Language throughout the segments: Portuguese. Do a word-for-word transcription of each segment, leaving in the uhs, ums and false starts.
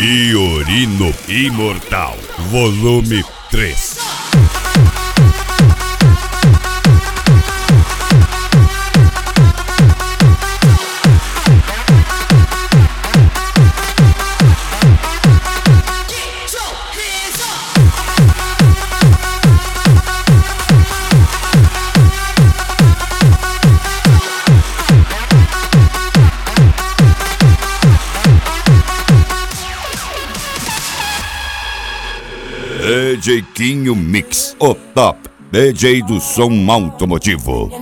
Fiorino Imortal, volume três. D J Quinho Mix, o top D J do som automotivo.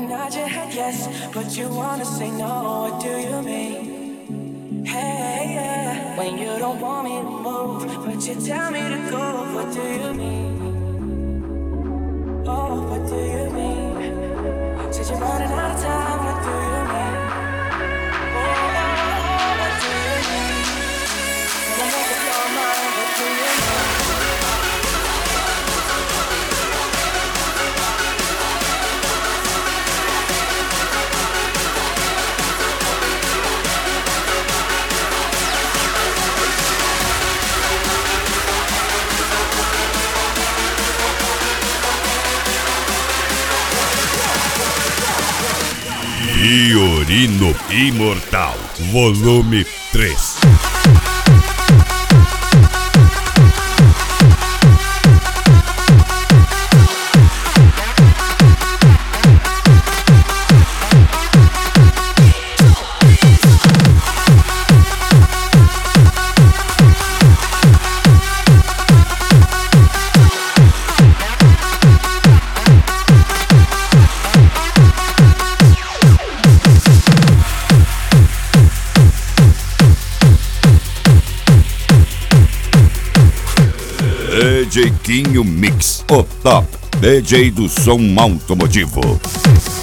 Fiorino Imortal, volume três. D J Quinho Mix, o top D J do som automotivo.